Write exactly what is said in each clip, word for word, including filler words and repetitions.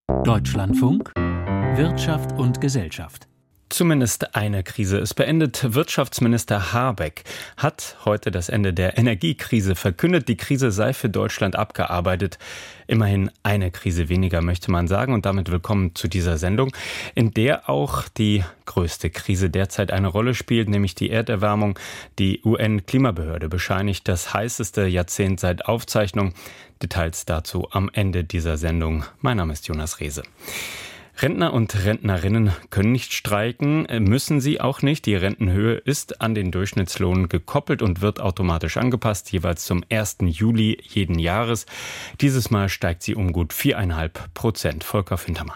Deutschlandfunk Wirtschaft und Gesellschaft. Zumindest eine Krise ist beendet. Wirtschaftsminister Habeck hat heute das Ende der Energiekrise verkündet. Die Krise sei für Deutschland abgearbeitet. Immerhin eine Krise weniger, möchte man sagen. Und damit willkommen zu dieser Sendung, in der auch die größte Krise derzeit eine Rolle spielt, nämlich die Erderwärmung. Die U N-Klimabehörde bescheinigt das heißeste Jahrzehnt seit Aufzeichnung. Details dazu am Ende dieser Sendung. Mein Name ist Jonas Rehse. Rentner und Rentnerinnen können nicht streiken, müssen sie auch nicht. Die Rentenhöhe ist an den Durchschnittslohn gekoppelt und wird automatisch angepasst, jeweils zum ersten Juli jeden Jahres. Dieses Mal steigt sie um gut viereinhalb Prozent. Volker Fintermer.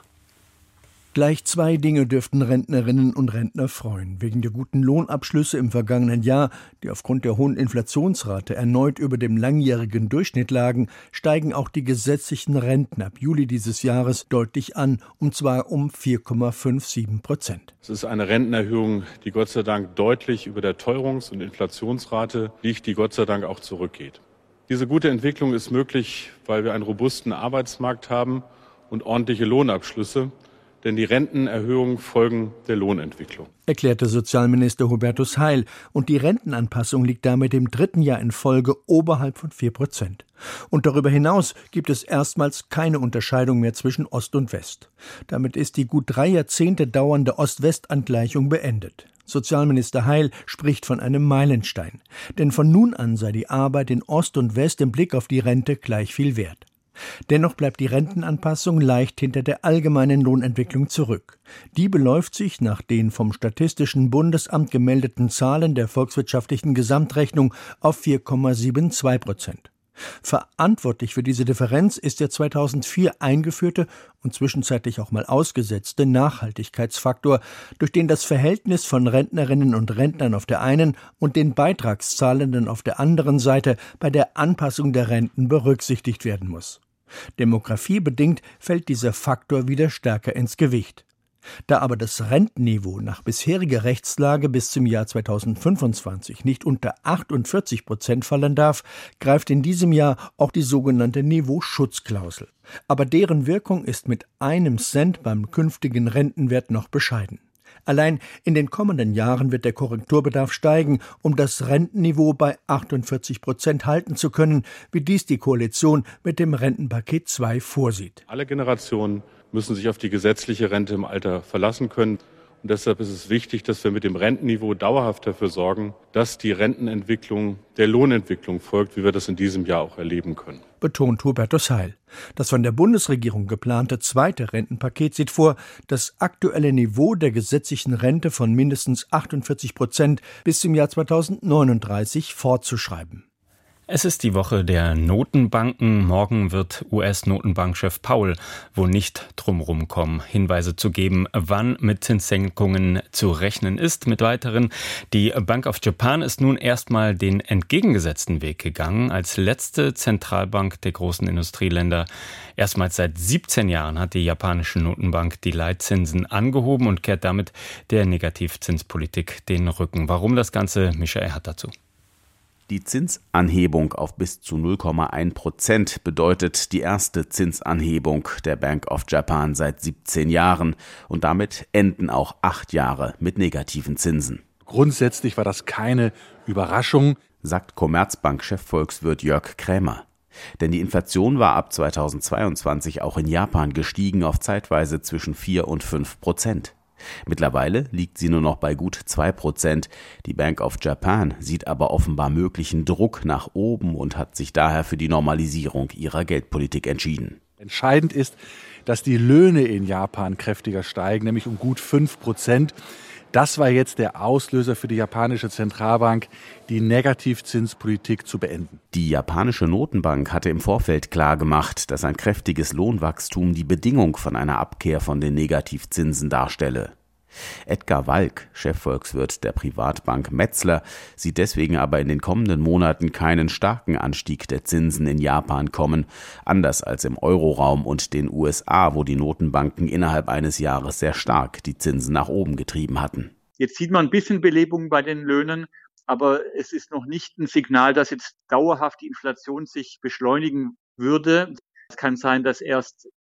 Gleich zwei Dinge dürften Rentnerinnen und Rentner freuen. Wegen der guten Lohnabschlüsse im vergangenen Jahr, die aufgrund der hohen Inflationsrate erneut über dem langjährigen Durchschnitt lagen, steigen auch die gesetzlichen Renten ab Juli dieses Jahres deutlich an, und zwar um vier Komma siebenundfünfzig Prozent. Es ist eine Rentenerhöhung, die Gott sei Dank deutlich über der Teuerungs- und Inflationsrate liegt, die Gott sei Dank auch zurückgeht. Diese gute Entwicklung ist möglich, weil wir einen robusten Arbeitsmarkt haben und ordentliche Lohnabschlüsse. Denn die Rentenerhöhungen folgen der Lohnentwicklung, erklärte Sozialminister Hubertus Heil. Und die Rentenanpassung liegt damit im dritten Jahr in Folge oberhalb von vier Prozent. Und darüber hinaus gibt es erstmals keine Unterscheidung mehr zwischen Ost und West. Damit ist die gut drei Jahrzehnte dauernde Ost-West-Angleichung beendet. Sozialminister Heil spricht von einem Meilenstein. Denn von nun an sei die Arbeit in Ost und West im Blick auf die Rente gleich viel wert. Dennoch bleibt die Rentenanpassung leicht hinter der allgemeinen Lohnentwicklung zurück. Die beläuft sich nach den vom Statistischen Bundesamt gemeldeten Zahlen der volkswirtschaftlichen Gesamtrechnung auf vier Komma zweiundsiebzig Prozent. Verantwortlich für diese Differenz ist der zweitausendvier eingeführte und zwischenzeitlich auch mal ausgesetzte Nachhaltigkeitsfaktor, durch den das Verhältnis von Rentnerinnen und Rentnern auf der einen und den Beitragszahlenden auf der anderen Seite bei der Anpassung der Renten berücksichtigt werden muss. Demografiebedingt fällt dieser Faktor wieder stärker ins Gewicht. Da aber das Rentenniveau nach bisheriger Rechtslage bis zum Jahr zweitausendfünfundzwanzig nicht unter achtundvierzig Prozent fallen darf, greift in diesem Jahr auch die sogenannte Niveauschutzklausel. Aber deren Wirkung ist mit einem Cent beim künftigen Rentenwert noch bescheiden. Allein in den kommenden Jahren wird der Korrekturbedarf steigen, um das Rentenniveau bei achtundvierzig Prozent halten zu können, wie dies die Koalition mit dem Rentenpaket zwei vorsieht. Alle Generationen müssen sich auf die gesetzliche Rente im Alter verlassen können. Und deshalb ist es wichtig, dass wir mit dem Rentenniveau dauerhaft dafür sorgen, dass die Rentenentwicklung der Lohnentwicklung folgt, wie wir das in diesem Jahr auch erleben können. Betont Hubertus Heil. Das von der Bundesregierung geplante zweite Rentenpaket sieht vor, das aktuelle Niveau der gesetzlichen Rente von mindestens achtundvierzig Prozent bis zum Jahr zweitausendneununddreißig fortzuschreiben. Es ist die Woche der Notenbanken. Morgen wird U S-Notenbankchef Powell wohl nicht drumherum kommen, Hinweise zu geben, wann mit Zinssenkungen zu rechnen ist. Mit weiteren, die Bank of Japan ist nun erstmal den entgegengesetzten Weg gegangen. Als letzte Zentralbank der großen Industrieländer erstmals seit siebzehn Jahren hat die japanische Notenbank die Leitzinsen angehoben und kehrt damit der Negativzinspolitik den Rücken. Warum das Ganze? Michael hat dazu. Die Zinsanhebung auf bis zu null Komma eins Prozent bedeutet die erste Zinsanhebung der Bank of Japan seit siebzehn Jahren. Und damit enden auch acht Jahre mit negativen Zinsen. Grundsätzlich war das keine Überraschung, sagt Commerzbank-Chef Volkswirt Jörg Krämer. Denn die Inflation war ab zweitausendzweiundzwanzig auch in Japan gestiegen auf zeitweise zwischen vier und fünf Prozent. Mittlerweile liegt sie nur noch bei gut zwei Prozent. Die Bank of Japan sieht aber offenbar möglichen Druck nach oben und hat sich daher für die Normalisierung ihrer Geldpolitik entschieden. Entscheidend ist, dass die Löhne in Japan kräftiger steigen, nämlich um gut fünf Prozent. Das war jetzt der Auslöser für die japanische Zentralbank, die Negativzinspolitik zu beenden. Die japanische Notenbank hatte im Vorfeld klargemacht, dass ein kräftiges Lohnwachstum die Bedingung von einer Abkehr von den Negativzinsen darstelle. Edgar Walk, Chefvolkswirt der Privatbank Metzler, sieht deswegen aber in den kommenden Monaten keinen starken Anstieg der Zinsen in Japan kommen, anders als im Euroraum und den U S A, wo die Notenbanken innerhalb eines Jahres sehr stark die Zinsen nach oben getrieben hatten. Jetzt sieht man ein bisschen Belebung bei den Löhnen, aber es ist noch nicht ein Signal, dass jetzt dauerhaft die Inflation sich beschleunigen würde. Es kann sein, dass erst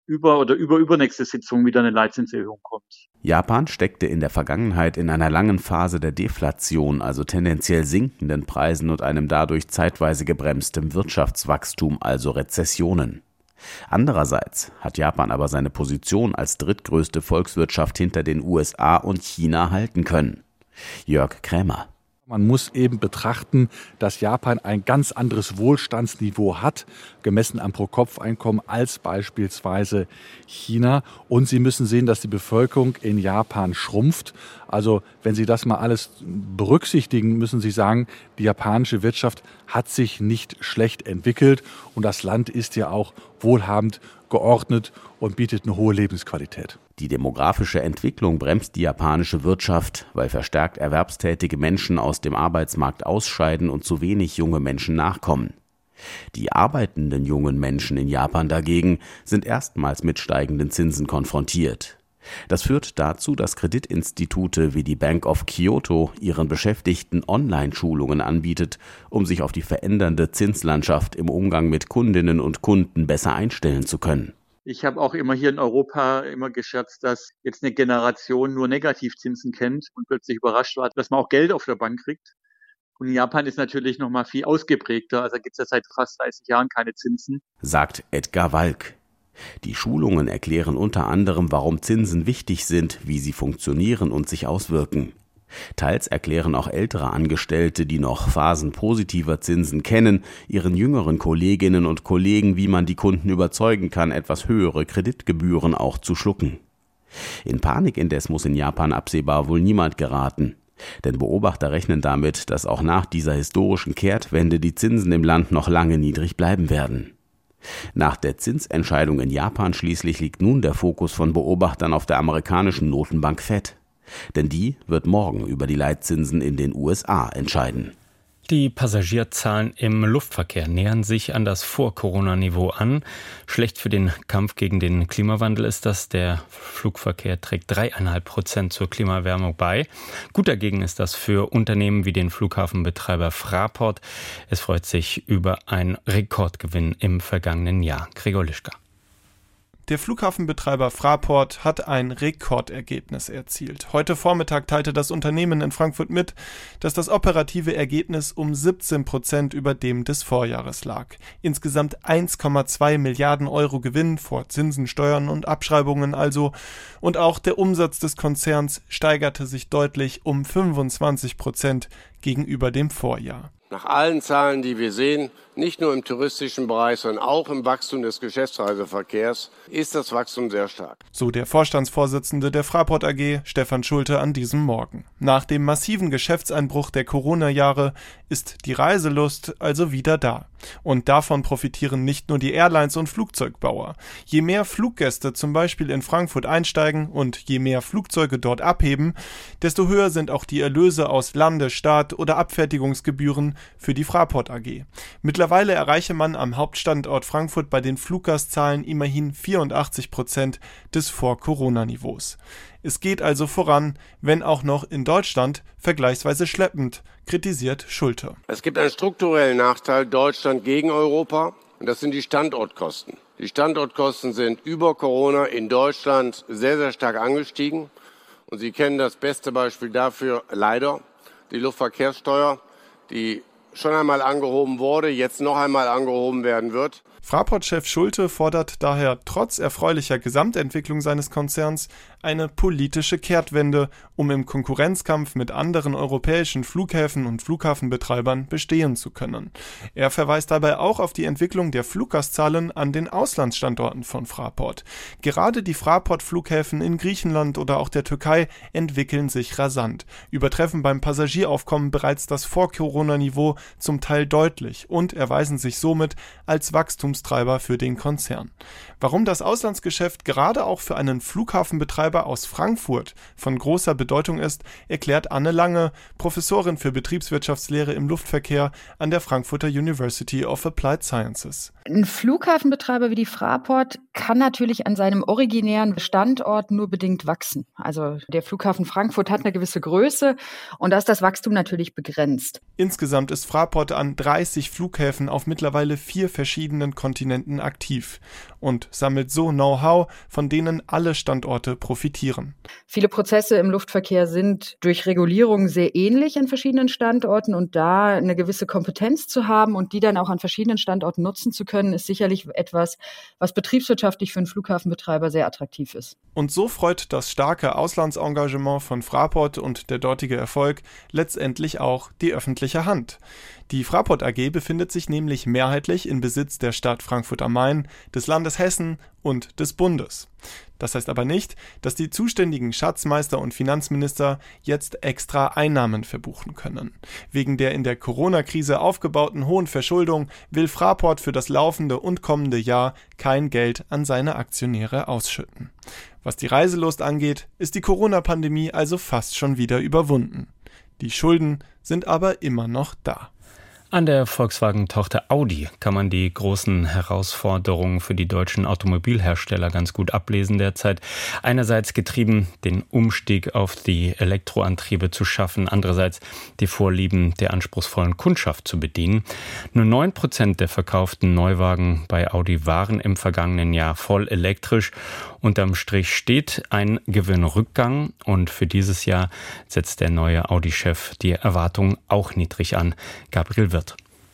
über oder über übernächste Sitzung wieder eine Leitzinserhöhung kommt. Japan steckte in der Vergangenheit in einer langen Phase der Deflation, also tendenziell sinkenden Preisen und einem dadurch zeitweise gebremstem Wirtschaftswachstum, also Rezessionen. Andererseits hat Japan aber seine Position als drittgrößte Volkswirtschaft hinter den U S A und China halten können. Jörg Krämer. Man muss eben betrachten, dass Japan ein ganz anderes Wohlstandsniveau hat, gemessen am Pro-Kopf-Einkommen, als beispielsweise China. Und Sie müssen sehen, dass die Bevölkerung in Japan schrumpft. Also wenn Sie das mal alles berücksichtigen, müssen Sie sagen, die japanische Wirtschaft hat sich nicht schlecht entwickelt. Und das Land ist ja auch wohlhabend geordnet und bietet eine hohe Lebensqualität. Die demografische Entwicklung bremst die japanische Wirtschaft, weil verstärkt erwerbstätige Menschen aus dem Arbeitsmarkt ausscheiden und zu wenig junge Menschen nachkommen. Die arbeitenden jungen Menschen in Japan dagegen sind erstmals mit steigenden Zinsen konfrontiert. Das führt dazu, dass Kreditinstitute wie die Bank of Kyoto ihren Beschäftigten Online-Schulungen anbietet, um sich auf die verändernde Zinslandschaft im Umgang mit Kundinnen und Kunden besser einstellen zu können. Ich habe auch immer hier in Europa immer gescherzt, dass jetzt eine Generation nur Negativzinsen kennt und plötzlich überrascht war, dass man auch Geld auf der Bank kriegt. Und in Japan ist natürlich noch mal viel ausgeprägter. Also gibt es ja seit fast dreißig Jahren keine Zinsen. Sagt Edgar Walk. Die Schulungen erklären unter anderem, warum Zinsen wichtig sind, wie sie funktionieren und sich auswirken. Teils erklären auch ältere Angestellte, die noch Phasen positiver Zinsen kennen, ihren jüngeren Kolleginnen und Kollegen, wie man die Kunden überzeugen kann, etwas höhere Kreditgebühren auch zu schlucken. In Panik indes muss in Japan absehbar wohl niemand geraten. Denn Beobachter rechnen damit, dass auch nach dieser historischen Kehrtwende die Zinsen im Land noch lange niedrig bleiben werden. Nach der Zinsentscheidung in Japan schließlich liegt nun der Fokus von Beobachtern auf der amerikanischen Notenbank Fed. Denn die wird morgen über die Leitzinsen in den U S A entscheiden. Die Passagierzahlen im Luftverkehr nähern sich an das Vor-Corona-Niveau an. Schlecht für den Kampf gegen den Klimawandel ist das. Der Flugverkehr trägt dreieinhalb Prozent zur Klimaerwärmung bei. Gut dagegen ist das für Unternehmen wie den Flughafenbetreiber Fraport. Es freut sich über einen Rekordgewinn im vergangenen Jahr. Gregor Lischka. Der Flughafenbetreiber Fraport hat ein Rekordergebnis erzielt. Heute Vormittag teilte das Unternehmen in Frankfurt mit, dass das operative Ergebnis um siebzehn Prozent über dem des Vorjahres lag. Insgesamt eins Komma zwei Milliarden Euro Gewinn vor Zinsen, Steuern und Abschreibungen also. Und auch der Umsatz des Konzerns steigerte sich deutlich um fünfundzwanzig Prozent gegenüber dem Vorjahr. Nach allen Zahlen, die wir sehen, nicht nur im touristischen Bereich, sondern auch im Wachstum des Geschäftsreiseverkehrs, ist das Wachstum sehr stark. So der Vorstandsvorsitzende der Fraport A G, Stefan Schulte, an diesem Morgen. Nach dem massiven Geschäftseinbruch der Corona-Jahre ist die Reiselust also wieder da. Und davon profitieren nicht nur die Airlines und Flugzeugbauer. Je mehr Fluggäste zum Beispiel in Frankfurt einsteigen und je mehr Flugzeuge dort abheben, desto höher sind auch die Erlöse aus Lande-, Start- oder Abfertigungsgebühren für die Fraport A G. Mittlerweile erreiche man am Hauptstandort Frankfurt bei den Fluggastzahlen immerhin vierundachtzig Prozent des Vor-Corona-Niveaus. Es geht also voran, wenn auch noch in Deutschland vergleichsweise schleppend, kritisiert Schulte. Es gibt einen strukturellen Nachteil Deutschland gegen Europa und das sind die Standortkosten. Die Standortkosten sind über Corona in Deutschland sehr, sehr stark angestiegen und Sie kennen das beste Beispiel dafür leider, die Luftverkehrssteuer, die schon einmal angehoben wurde, jetzt noch einmal angehoben werden wird. Fraport-Chef Schulte fordert daher trotz erfreulicher Gesamtentwicklung seines Konzerns eine politische Kehrtwende, um im Konkurrenzkampf mit anderen europäischen Flughäfen und Flughafenbetreibern bestehen zu können. Er verweist dabei auch auf die Entwicklung der Fluggastzahlen an den Auslandsstandorten von Fraport. Gerade die Fraport-Flughäfen in Griechenland oder auch der Türkei entwickeln sich rasant, übertreffen beim Passagieraufkommen bereits das Vor-Corona-Niveau zum Teil deutlich und erweisen sich somit als Wachstumstreiber für den Konzern. Warum das Auslandsgeschäft gerade auch für einen Flughafenbetreiber aus Frankfurt von großer Bedeutung ist, erklärt Anne Lange, Professorin für Betriebswirtschaftslehre im Luftverkehr an der Frankfurter University of Applied Sciences. Ein Flughafenbetreiber wie die Fraport kann natürlich an seinem originären Standort nur bedingt wachsen. Also der Flughafen Frankfurt hat eine gewisse Größe und da ist das Wachstum natürlich begrenzt. Insgesamt ist Fraport an dreißig Flughäfen auf mittlerweile vier verschiedenen Kontinenten aktiv und sammelt so Know-how, von denen alle Standorte profitieren. Viele Prozesse im Luftverkehr sind durch Regulierung sehr ähnlich an verschiedenen Standorten und da eine gewisse Kompetenz zu haben und die dann auch an verschiedenen Standorten nutzen zu können, ist sicherlich etwas, was betriebswirtschaftlich für einen Flughafenbetreiber sehr attraktiv ist. Und so freut das starke Auslandsengagement von Fraport und der dortige Erfolg letztendlich auch die öffentliche Hand. Die Fraport A G befindet sich nämlich mehrheitlich in Besitz der Stadt Frankfurt am Main, des Landes Hessen und des Bundes. Das heißt aber nicht, dass die zuständigen Schatzmeister und Finanzminister jetzt extra Einnahmen verbuchen können. Wegen der in der Corona-Krise aufgebauten hohen Verschuldung will Fraport für das laufende und kommende Jahr kein Geld an seine Aktionäre ausschütten. Was die Reiselust angeht, ist die Corona-Pandemie also fast schon wieder überwunden. Die Schulden sind aber immer noch da. An der Volkswagen-Tochter Audi kann man die großen Herausforderungen für die deutschen Automobilhersteller ganz gut ablesen derzeit. Einerseits getrieben, den Umstieg auf die Elektroantriebe zu schaffen, andererseits die Vorlieben der anspruchsvollen Kundschaft zu bedienen. Nur neun Prozent der verkauften Neuwagen bei Audi waren im vergangenen Jahr voll elektrisch. Unterm Strich steht ein Gewinnrückgang und für dieses Jahr setzt der neue Audi-Chef die Erwartungen auch niedrig an. Gabriel Wirth.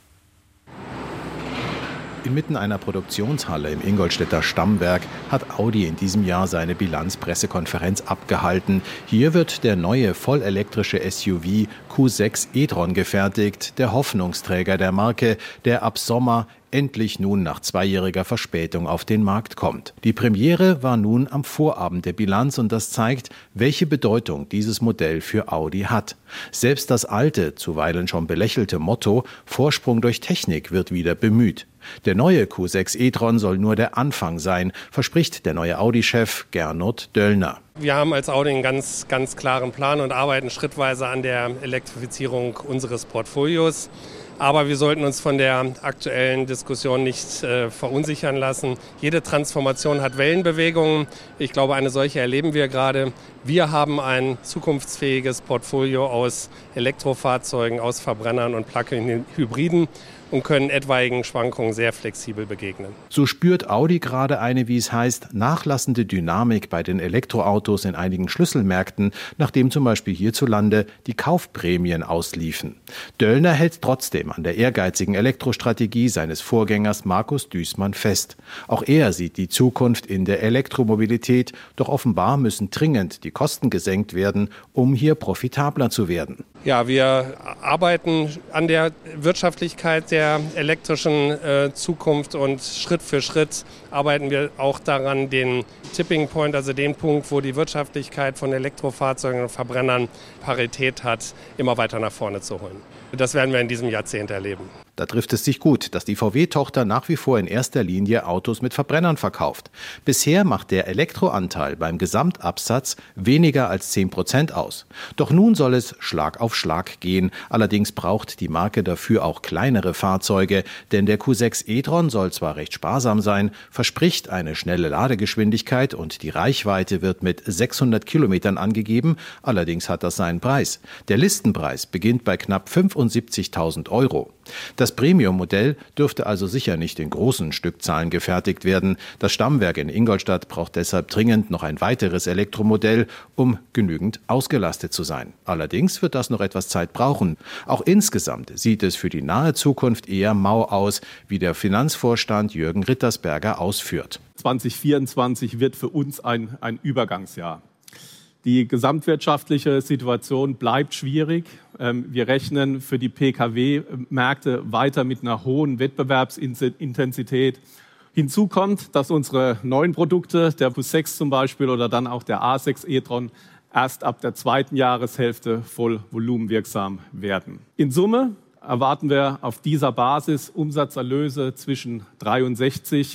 Inmitten einer Produktionshalle im Ingolstädter Stammwerk hat Audi in diesem Jahr seine Bilanzpressekonferenz abgehalten. Hier wird der neue vollelektrische S U V Q sechs e-tron gefertigt, der Hoffnungsträger der Marke, der ab Sommer endlich nun nach zweijähriger Verspätung auf den Markt kommt. Die Premiere war nun am Vorabend der Bilanz und das zeigt, welche Bedeutung dieses Modell für Audi hat. Selbst das alte, zuweilen schon belächelte Motto Vorsprung durch Technik wird wieder bemüht. Der neue Q sechs e-tron soll nur der Anfang sein, verspricht der neue Audi-Chef Gernot Döllner. Wir haben als Audi einen ganz, ganz klaren Plan und arbeiten schrittweise an der Elektrifizierung unseres Portfolios. Aber wir sollten uns von der aktuellen Diskussion nicht äh, verunsichern lassen. Jede Transformation hat Wellenbewegungen. Ich glaube, eine solche erleben wir gerade. Wir haben ein zukunftsfähiges Portfolio aus Elektrofahrzeugen, aus Verbrennern und Plug-in-Hybriden und können etwaigen Schwankungen sehr flexibel begegnen. So spürt Audi gerade eine, wie es heißt, nachlassende Dynamik bei den Elektroautos in einigen Schlüsselmärkten, nachdem zum Beispiel hierzulande die Kaufprämien ausliefen. Döllner hält trotzdem an der ehrgeizigen Elektrostrategie seines Vorgängers Markus Duesmann fest. Auch er sieht die Zukunft in der Elektromobilität, doch offenbar müssen dringend die Kosten gesenkt werden, um hier profitabler zu werden. Ja, wir arbeiten an der Wirtschaftlichkeit der elektrischen äh, Zukunft und Schritt für Schritt arbeiten wir auch daran, den Tipping Point, also den Punkt, wo die Wirtschaftlichkeit von Elektrofahrzeugen und Verbrennern Parität hat, immer weiter nach vorne zu holen. Das werden wir in diesem Jahrzehnt erleben. Da trifft es sich gut, dass die V W-Tochter nach wie vor in erster Linie Autos mit Verbrennern verkauft. Bisher macht der Elektroanteil beim Gesamtabsatz weniger als zehn Prozent aus. Doch nun soll es Schlag auf Schlag gehen. Allerdings braucht die Marke dafür auch kleinere Fahrzeuge, denn der Q sechs e-tron soll zwar recht sparsam sein, verspricht eine schnelle Ladegeschwindigkeit und die Reichweite wird mit sechshundert Kilometern angegeben. Allerdings hat das seinen Preis. Der Listenpreis beginnt bei knapp fünfundsiebzigtausend Euro. Das Premium-Modell dürfte also sicher nicht in großen Stückzahlen gefertigt werden. Das Stammwerk in Ingolstadt braucht deshalb dringend noch ein weiteres Elektromodell, um genügend ausgelastet zu sein. Allerdings wird das noch etwas Zeit brauchen. Auch insgesamt sieht es für die nahe Zukunft eher mau aus, wie der Finanzvorstand Jürgen Rittersberger ausführt. zwanzig vierundzwanzig wird für uns ein, ein Übergangsjahr. Die gesamtwirtschaftliche Situation bleibt schwierig. Wir rechnen für die P K W-Märkte weiter mit einer hohen Wettbewerbsintensität. Hinzu kommt, dass unsere neuen Produkte, der Q sechs zum Beispiel oder dann auch der A sechs e-tron, erst ab der zweiten Jahreshälfte voll volumenwirksam werden. In Summe erwarten wir auf dieser Basis Umsatzerlöse zwischen dreiundsechzig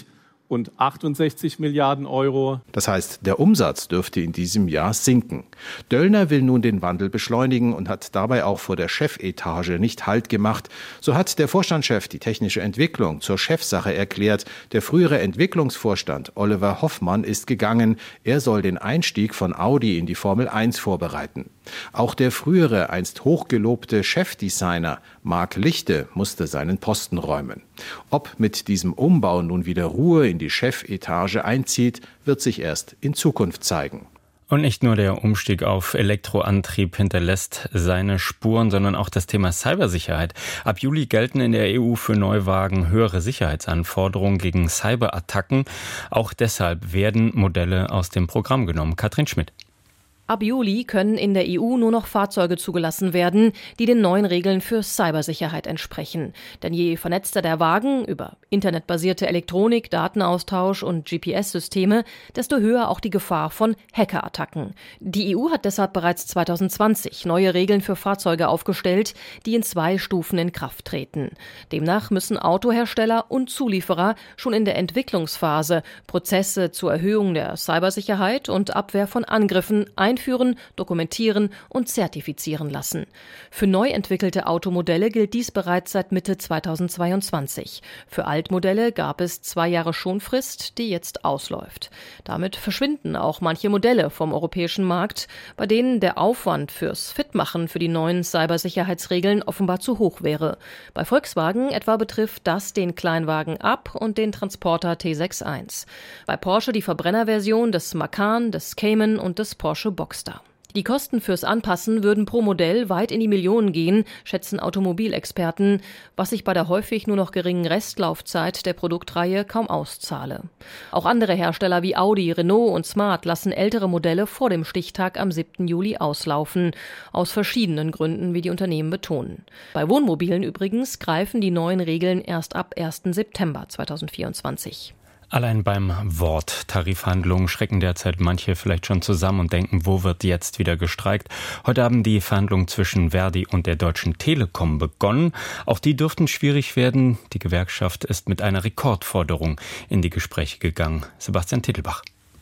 und achtundsechzig Milliarden Euro. Das heißt, der Umsatz dürfte in diesem Jahr sinken. Döllner will nun den Wandel beschleunigen und hat dabei auch vor der Chefetage nicht Halt gemacht. So hat der Vorstandschef die technische Entwicklung zur Chefsache erklärt. Der frühere Entwicklungsvorstand Oliver Hoffmann ist gegangen. Er soll den Einstieg von Audi in die Formel eins vorbereiten. Auch der frühere, einst hochgelobte Chefdesigner Marc Lichte musste seinen Posten räumen. Ob mit diesem Umbau nun wieder Ruhe in die Chefetage einzieht, wird sich erst in Zukunft zeigen. Und nicht nur der Umstieg auf Elektroantrieb hinterlässt seine Spuren, sondern auch das Thema Cybersicherheit. Ab Juli gelten in der E U für Neuwagen höhere Sicherheitsanforderungen gegen Cyberattacken. Auch deshalb werden Modelle aus dem Programm genommen. Katrin Schmidt. Ab Juli können in der E U nur noch Fahrzeuge zugelassen werden, die den neuen Regeln für Cybersicherheit entsprechen. Denn je vernetzter der Wagen über internetbasierte Elektronik, Datenaustausch und G P S-Systeme, desto höher auch die Gefahr von Hackerattacken. Die E U hat deshalb bereits zweitausendzwanzig neue Regeln für Fahrzeuge aufgestellt, die in zwei Stufen in Kraft treten. Demnach müssen Autohersteller und Zulieferer schon in der Entwicklungsphase Prozesse zur Erhöhung der Cybersicherheit und Abwehr von Angriffen einführen, dokumentieren und zertifizieren lassen. Für neu entwickelte Automodelle gilt dies bereits seit Mitte zweitausendzweiundzwanzig. Für Altmodelle gab es zwei Jahre Schonfrist, die jetzt ausläuft. Damit verschwinden auch manche Modelle vom europäischen Markt, bei denen der Aufwand fürs Fitmachen für die neuen Cybersicherheitsregeln offenbar zu hoch wäre. Bei Volkswagen etwa betrifft das den Kleinwagen Up und den Transporter T sechs eins. Bei Porsche die Verbrennerversion des Macan, des Cayman und des Porsche Boxster. Die Kosten fürs Anpassen würden pro Modell weit in die Millionen gehen, schätzen Automobilexperten, was sich bei der häufig nur noch geringen Restlaufzeit der Produktreihe kaum auszahle. Auch andere Hersteller wie Audi, Renault und Smart lassen ältere Modelle vor dem Stichtag am siebten Juli auslaufen, aus verschiedenen Gründen, wie die Unternehmen betonen. Bei Wohnmobilen übrigens greifen die neuen Regeln erst ab ersten September zweitausendvierundzwanzig. Allein beim Wort Tarifverhandlungen schrecken derzeit manche vielleicht schon zusammen und denken, wo wird jetzt wieder gestreikt? Heute haben die Verhandlungen zwischen Verdi und der Deutschen Telekom begonnen. Auch die dürften schwierig werden. Die Gewerkschaft ist mit einer Rekordforderung in die Gespräche gegangen. Sebastian Tittelbach.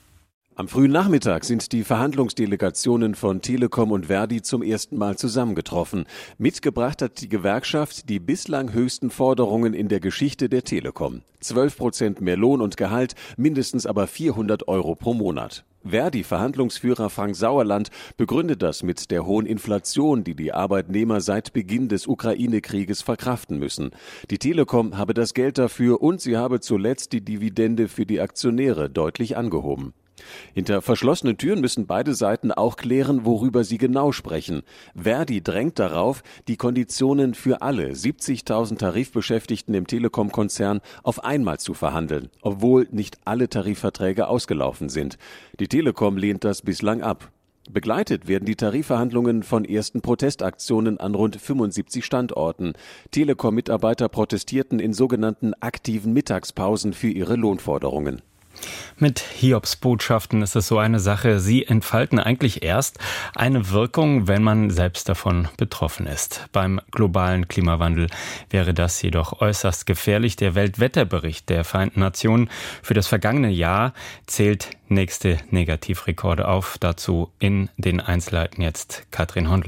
Am frühen Nachmittag sind die Verhandlungsdelegationen von Telekom und Verdi zum ersten Mal zusammengetroffen. Mitgebracht hat die Gewerkschaft die bislang höchsten Forderungen in der Geschichte der Telekom. zwölf Prozent mehr Lohn und Gehalt, mindestens aber vierhundert Euro pro Monat. Verdi-Verhandlungsführer Frank Sauerland begründet das mit der hohen Inflation, die die Arbeitnehmer seit Beginn des Ukraine-Krieges verkraften müssen. Die Telekom habe das Geld dafür und sie habe zuletzt die Dividende für die Aktionäre deutlich angehoben. Hinter verschlossenen Türen müssen beide Seiten auch klären, worüber sie genau sprechen. Verdi drängt darauf, die Konditionen für alle siebzigtausend Tarifbeschäftigten im Telekom-Konzern auf einmal zu verhandeln, obwohl nicht alle Tarifverträge ausgelaufen sind. Die Telekom lehnt das bislang ab. Begleitet werden die Tarifverhandlungen von ersten Protestaktionen an rund fünfundsiebzig Standorten. Telekom-Mitarbeiter protestierten in sogenannten aktiven Mittagspausen für ihre Lohnforderungen. Mit Hiobsbotschaften ist es so eine Sache. Sie entfalten eigentlich erst eine Wirkung, wenn man selbst davon betroffen ist. Beim globalen Klimawandel wäre das jedoch äußerst gefährlich. Der Weltwetterbericht der Vereinten Nationen für das vergangene Jahr zählt nächste Negativrekorde auf. Dazu in den Einzelheiten jetzt Katrin Hondel.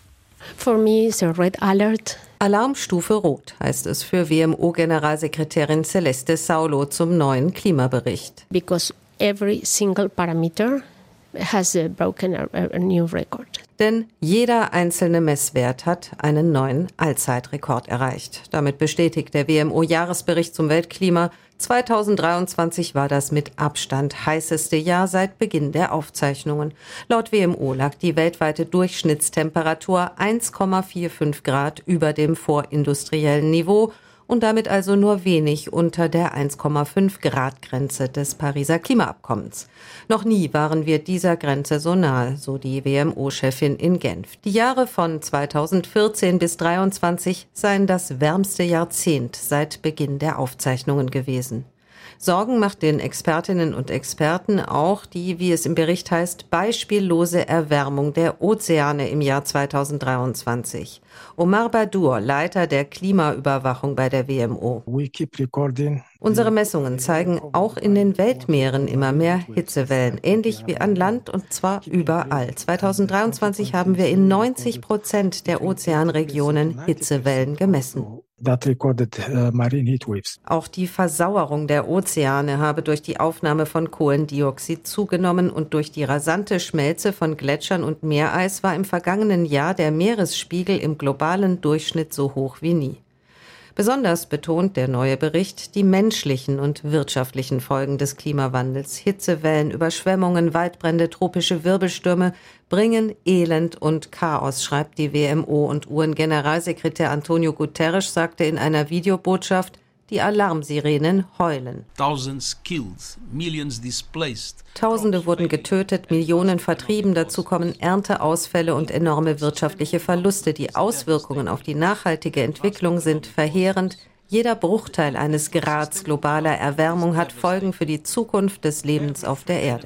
For me it's a red alert. Alarmstufe Rot heißt es für W M O-Generalsekretärin Celeste Saulo zum neuen Klimabericht. Because every single parameter has broken a, a new record. Denn jeder einzelne Messwert hat einen neuen Allzeitrekord erreicht. Damit bestätigt der W M O-Jahresbericht zum Weltklima, zweitausenddreiundzwanzig war das mit Abstand heißeste Jahr seit Beginn der Aufzeichnungen. Laut W M O lag die weltweite Durchschnittstemperatur eins Komma fünfundvierzig Grad über dem vorindustriellen Niveau und damit also nur wenig unter der eins Komma fünf Grad Grenze des Pariser Klimaabkommens. Noch nie waren wir dieser Grenze so nahe, so die W M O-Chefin in Genf. Die Jahre von zweitausendvierzehn bis zweitausenddreiundzwanzig seien das wärmste Jahrzehnt seit Beginn der Aufzeichnungen gewesen. Sorgen macht den Expertinnen und Experten auch die, wie es im Bericht heißt, beispiellose Erwärmung der Ozeane im Jahr zweitausenddreiundzwanzig. Omar Badur, Leiter der Klimaüberwachung bei der W M O. Unsere Messungen zeigen auch in den Weltmeeren immer mehr Hitzewellen, ähnlich wie an Land, und zwar überall. zweitausenddreiundzwanzig haben wir in neunzig Prozent der Ozeanregionen Hitzewellen gemessen. Auch die Versauerung der Ozeane habe durch die Aufnahme von Kohlendioxid zugenommen und durch die rasante Schmelze von Gletschern und Meereis war im vergangenen Jahr der Meeresspiegel im globalen Durchschnitt so hoch wie nie. Besonders betont der neue Bericht die menschlichen und wirtschaftlichen Folgen des Klimawandels. Hitzewellen, Überschwemmungen, Waldbrände, tropische Wirbelstürme bringen Elend und Chaos, schreibt die W M O, und U N-Generalsekretär Antonio Guterres sagte in einer Videobotschaft, die Alarmsirenen heulen. Tausende wurden getötet, Millionen vertrieben, dazu kommen Ernteausfälle und enorme wirtschaftliche Verluste. Die Auswirkungen auf die nachhaltige Entwicklung sind verheerend. Jeder Bruchteil eines Grads globaler Erwärmung hat Folgen für die Zukunft des Lebens auf der Erde.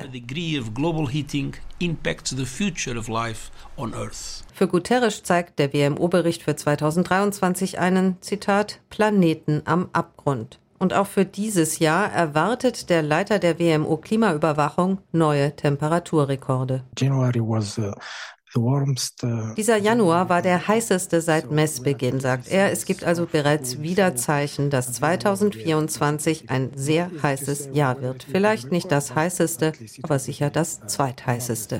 Für Guterres zeigt der W M O-Bericht für zweitausenddreiundzwanzig einen, Zitat, Planeten am Abgrund. Und auch für dieses Jahr erwartet der Leiter der W M O-Klimaüberwachung neue Temperaturrekorde. January was, uh Dieser Januar war der heißeste seit Messbeginn, sagt er. Es gibt also bereits wieder Zeichen, dass zweitausendvierundzwanzig ein sehr heißes Jahr wird. Vielleicht nicht das heißeste, aber sicher das zweitheißeste.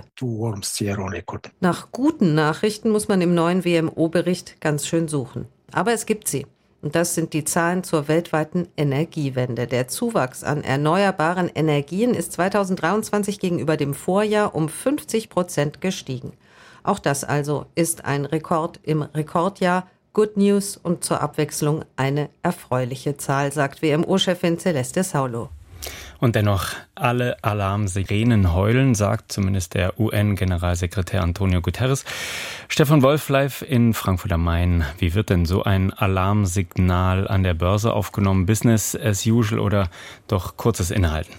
Nach guten Nachrichten muss man im neuen W M O-Bericht ganz schön suchen. Aber es gibt sie. Und das sind die Zahlen zur weltweiten Energiewende. Der Zuwachs an erneuerbaren Energien ist zweitausenddreiundzwanzig gegenüber dem Vorjahr um fünfzig Prozent gestiegen. Auch das also ist ein Rekord im Rekordjahr. Good News und zur Abwechslung eine erfreuliche Zahl, sagt W M O-Chefin Celeste Saulo. Und dennoch, alle Alarmsirenen heulen, sagt zumindest der U N-Generalsekretär Antonio Guterres. Stefan Wolf live in Frankfurt am Main. Wie wird denn so ein Alarmsignal an der Börse aufgenommen? Business as usual oder doch kurzes Innehalten?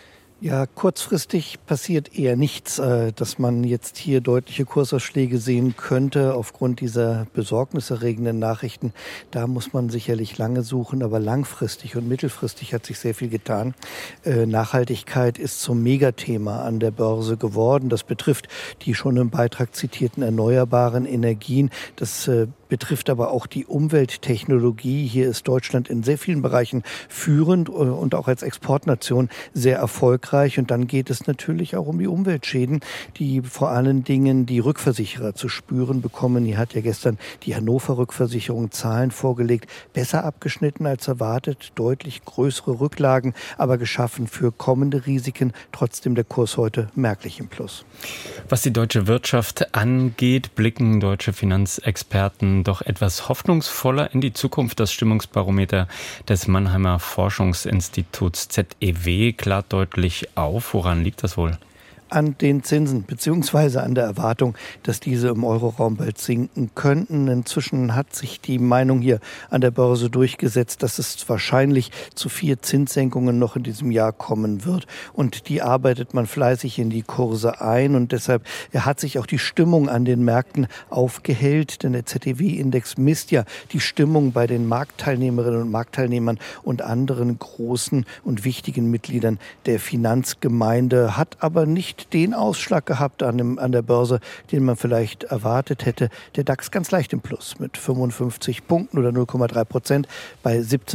Ja, kurzfristig passiert eher nichts, dass man jetzt hier deutliche Kursausschläge sehen könnte aufgrund dieser besorgniserregenden Nachrichten. Da muss man sicherlich lange suchen, aber langfristig und mittelfristig hat sich sehr viel getan. Nachhaltigkeit ist zum Megathema an der Börse geworden. Das betrifft die schon im Beitrag zitierten erneuerbaren Energien. Das betrifft aber auch die Umwelttechnologie. Hier ist Deutschland in sehr vielen Bereichen führend und auch als Exportnation sehr erfolgreich. Und dann geht es natürlich auch um die Umweltschäden, die vor allen Dingen die Rückversicherer zu spüren bekommen. Hier hat ja gestern die Hannover Rückversicherung Zahlen vorgelegt, besser abgeschnitten als erwartet, deutlich größere Rücklagen, aber geschaffen für kommende Risiken. Trotzdem der Kurs heute merklich im Plus. Was die deutsche Wirtschaft angeht, blicken deutsche Finanzexperten doch etwas hoffnungsvoller in die Zukunft. Das Stimmungsbarometer des Mannheimer Forschungsinstituts Z E W klart deutlich auf. Woran liegt das wohl? An den Zinsen beziehungsweise an der Erwartung, dass diese im Euroraum bald sinken könnten. Inzwischen hat sich die Meinung hier an der Börse durchgesetzt, dass es wahrscheinlich zu vier Zinssenkungen noch in diesem Jahr kommen wird. Und die arbeitet man fleißig in die Kurse ein. Und deshalb hat sich auch die Stimmung an den Märkten aufgehellt. Denn der Z E W-Index misst ja die Stimmung bei den Marktteilnehmerinnen und Marktteilnehmern und anderen großen und wichtigen Mitgliedern der Finanzgemeinde, hat aber nicht den Ausschlag gehabt an, dem, an der Börse, den man vielleicht erwartet hätte. Der DAX ganz leicht im Plus mit fünfundfünfzig Punkten oder null Komma drei Prozent bei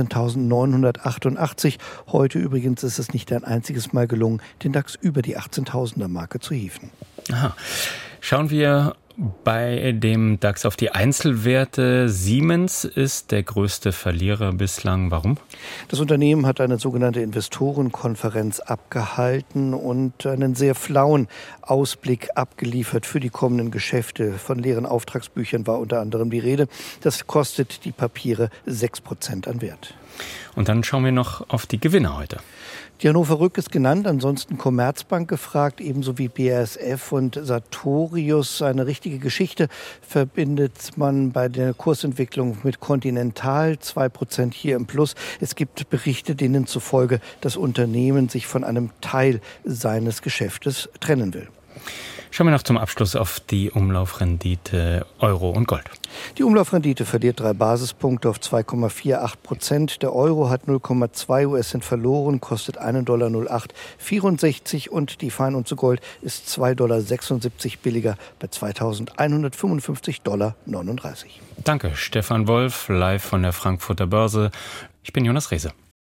siebzehntausendneunhundertachtundachtzig. Heute übrigens ist es nicht ein einziges Mal gelungen, den DAX über die achtzehntausender Marke zu hieven. Aha. Schauen wir bei dem DAX auf die Einzelwerte. Siemens ist der größte Verlierer bislang. Warum? Das Unternehmen hat eine sogenannte Investorenkonferenz abgehalten und einen sehr flauen Ausblick abgeliefert für die kommenden Geschäfte. Von leeren Auftragsbüchern war unter anderem die Rede. Das kostet die Papiere sechs Prozent an Wert. Und dann schauen wir noch auf die Gewinner heute. Die Hannover Rück ist genannt, ansonsten Commerzbank gefragt, ebenso wie B A S F und Sartorius. Eine richtige Geschichte verbindet man bei der Kursentwicklung mit Continental, zwei Prozent hier im Plus. Es gibt Berichte, denen zufolge das Unternehmen sich von einem Teil seines Geschäftes trennen will. Schauen wir noch zum Abschluss auf die Umlaufrendite Euro und Gold. Die Umlaufrendite verliert drei Basispunkte auf zwei Komma achtundvierzig Prozent. Der Euro hat null Komma zwei US-Cent verloren, kostet einen Dollar null Komma acht vierundsechzig und die Feinunze Gold ist zwei Komma sechsundsiebzig Dollar billiger bei zweitausendeinhundertfünfundfünfzig Dollar neununddreißig. Danke, Stefan Wolf, live von der Frankfurter Börse. Ich bin Jonas Rehse.